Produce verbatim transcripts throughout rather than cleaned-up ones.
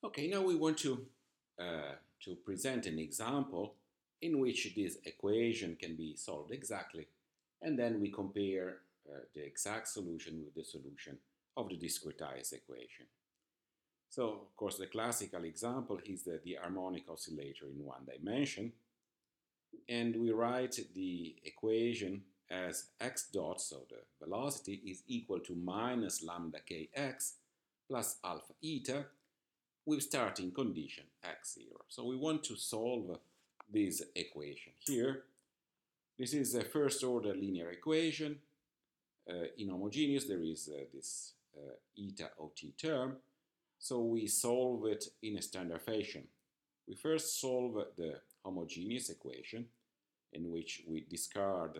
Okay, now we want to, uh, to present an example in which this equation can be solved exactly, and then we compare uh, the exact solution with the solution of the discretized equation. So, of course, the classical example is the, the harmonic oscillator in one dimension, and we write the equation as x dot, so the velocity is equal to minus lambda kx plus alpha eta with starting condition x zero. So we want to solve this equation here. This is a first order linear equation. Uh, inhomogeneous, there is uh, this uh, eta O t term. So we solve it in a standard fashion. We first solve the homogeneous equation, in which we discard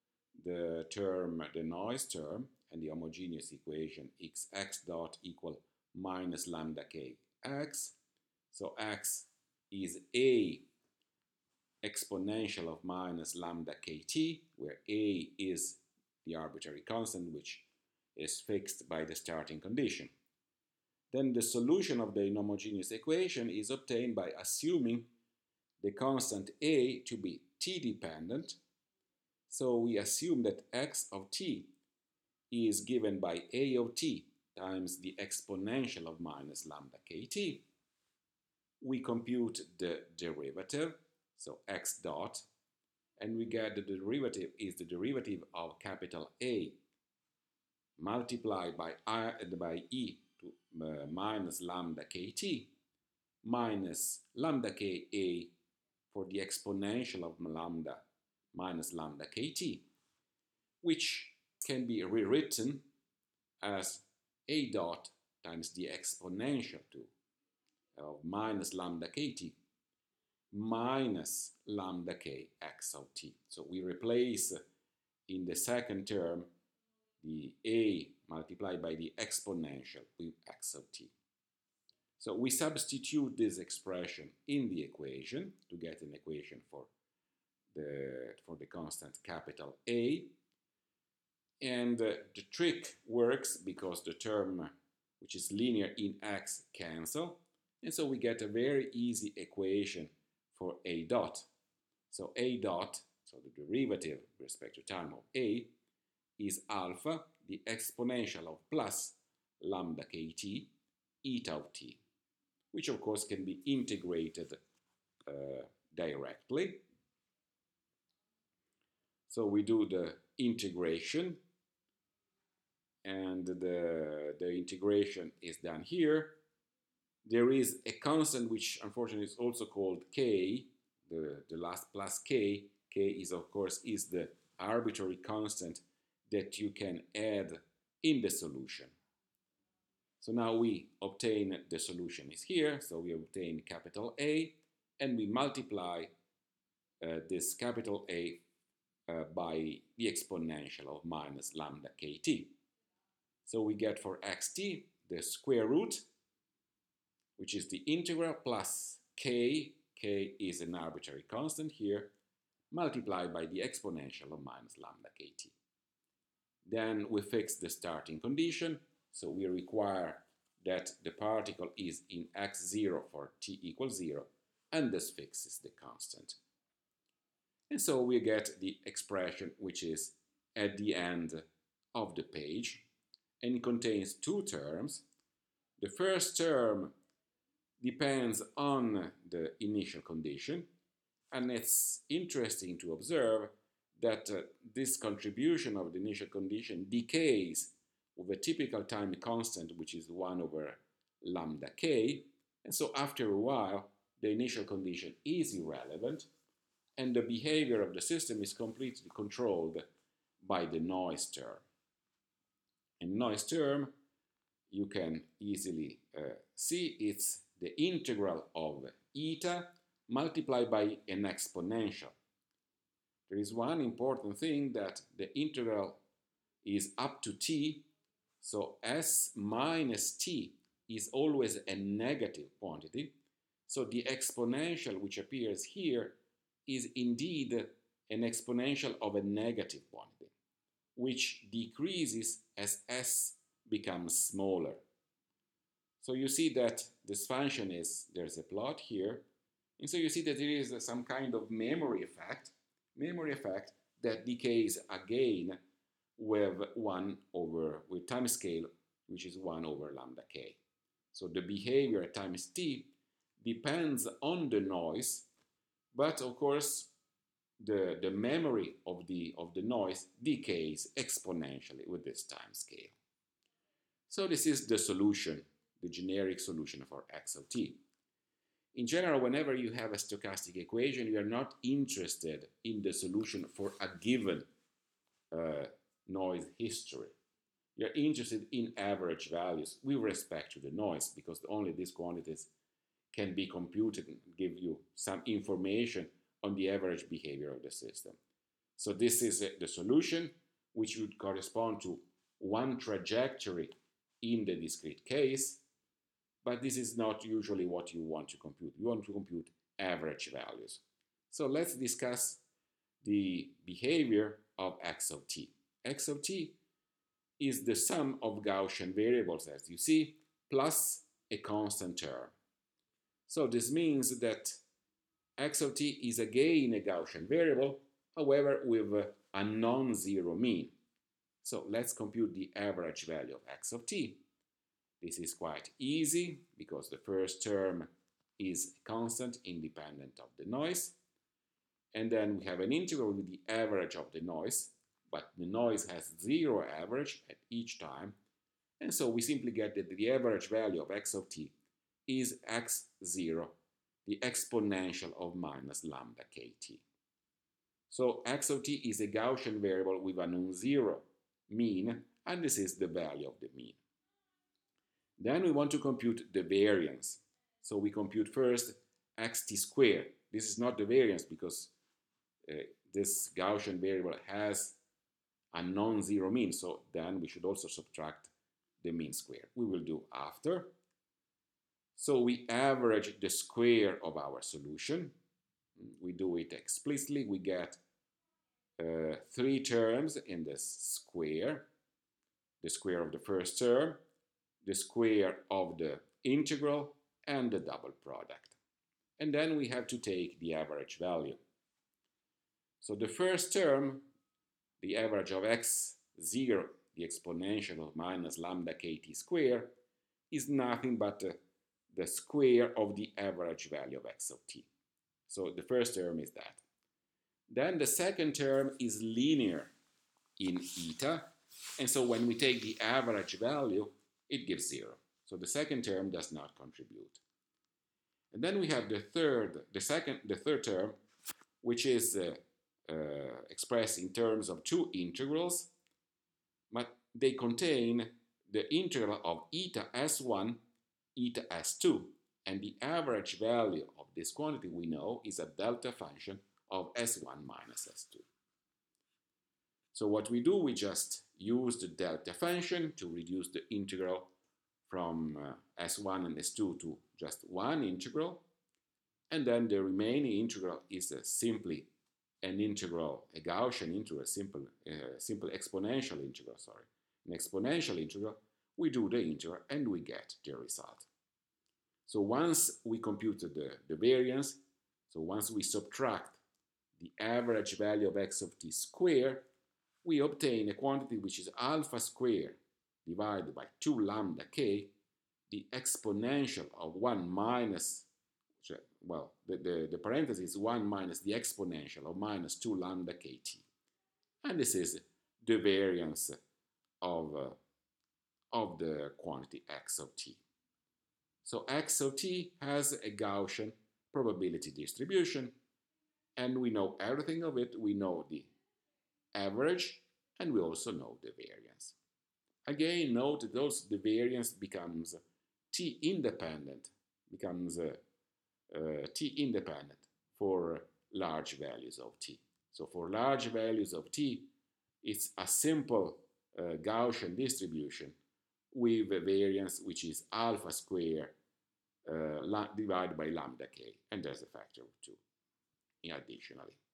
the term, the noise term, and the homogeneous equation xx dot equal minus lambda k x. So x is a exponential of minus lambda kt, where a is the arbitrary constant which is fixed by the starting condition. Then the solution of the inhomogeneous equation is obtained by assuming the constant a to be t-dependent. So we assume that x of t is given by a of t times the exponential of minus lambda kt. We compute the derivative, so x dot, and we get the derivative is the derivative of capital A multiplied by, I, by e to uh, minus lambda kt minus lambda ka for the exponential of lambda minus lambda kt, which can be rewritten as a dot times the exponential to of minus lambda kt minus lambda k x of t. So we replace in the second term the a multiplied by the exponential with x of t. So we substitute this expression in the equation to get an equation for the, for the constant capital A. And uh, the trick works because the term which is linear in x cancel. And so we get a very easy equation for a dot. So a dot, so the derivative with respect to time of a, is alpha, the exponential of plus lambda kt, eta of t, which of course can be integrated uh, directly. So we do the integration, and the, the integration is done here. There is a constant which unfortunately is also called k, the, the last plus k. K is of course is the arbitrary constant that you can add in the solution. So now we obtain the solution is here, so we obtain capital A, and we multiply uh, this capital A uh, by the exponential of minus lambda kt. So we get for xt the square root, which is the integral, plus k, k is an arbitrary constant here, multiplied by the exponential of minus lambda kt. Then we fix the starting condition, so we require that the particle is in x zero for t equals zero, and this fixes the constant. And so we get the expression which is at the end of the page, and it contains two terms. The first term depends on the initial condition, and it's interesting to observe that uh, this contribution of the initial condition decays with a typical time constant, which is one over lambda k, and so after a while the initial condition is irrelevant, and the behavior of the system is completely controlled by the noise term. In noise term, you can easily uh, see it's the integral of eta multiplied by an exponential. There is one important thing, that the integral is up to t, so s minus t is always a negative quantity, so the exponential which appears here is indeed an exponential of a negative quantity, which decreases as s becomes smaller. So you see that this function is, there's a plot here, and so you see that there is some kind of memory effect, memory effect that decays again with one over, with time scale, which is one over lambda k. So the behavior at times t depends on the noise, but of course the, the memory of the, of the noise decays exponentially with this time scale. So this is the solution, the generic solution for x of t. In general, whenever you have a stochastic equation, you are not interested in the solution for a given uh, noise history. You're interested in average values with respect to the noise, because only these quantities can be computed and give you some information on the average behavior of the system. So this is the solution, which would correspond to one trajectory in the discrete case, but this is not usually what you want to compute. You want to compute average values. So let's discuss the behavior of x of t. X of t is the sum of Gaussian variables, as you see, plus a constant term. So this means that x of t is again a Gaussian variable, however with a non-zero mean. So let's compute the average value of x of t. This is quite easy because the first term is constant independent of the noise. And then we have an integral with the average of the noise, but the noise has zero average at each time. And so we simply get that the average value of x of t is x zero, the exponential of minus lambda kt. So x of t is a Gaussian variable with a non-zero mean, and this is the value of the mean. Then we want to compute the variance. So we compute first xt squared. This is not the variance because uh, this Gaussian variable has a non-zero mean, so then we should also subtract the mean square. We will do after. So we average the square of our solution. We do it explicitly. We get uh, three terms in this square. The square of the first term, the square of the integral, and the double product. And then we have to take the average value. So the first term, the average of x zero, the exponential of minus lambda kt squared, is nothing but uh, the square of the average value of x of t. So the first term is that. Then the second term is linear in eta, and so when we take the average value, it gives zero. So the second term does not contribute. And then we have the third, the second, the third term, which is uh, uh, expressed in terms of two integrals, but they contain the integral of eta s one, eta s two, and the average value of this quantity we know is a delta function of s one minus s two. So what we do, we just use the delta function to reduce the integral from uh, s one and s two to just one integral, and then the remaining integral is uh, simply an integral, a Gaussian integral, a simple, uh, simple exponential integral, sorry, an exponential integral. We do the integral and we get the result. So once we computed the, the variance, so once we subtract the average value of x of t squared, we obtain a quantity which is alpha squared divided by two lambda k, the exponential of one minus, well, the, the, the parenthesis is one minus the exponential of minus two lambda kt. And this is the variance of, uh, of the quantity x of t. So x of t has a Gaussian probability distribution, and we know everything of it. We know the average, and we also know the variance. Again, note that also the variance becomes t independent, becomes uh, uh, t independent for large values of t. So for large values of t, it's a simple uh, Gaussian distribution with a variance which is alpha squared uh, divided by lambda k, and there's a factor of two additionally.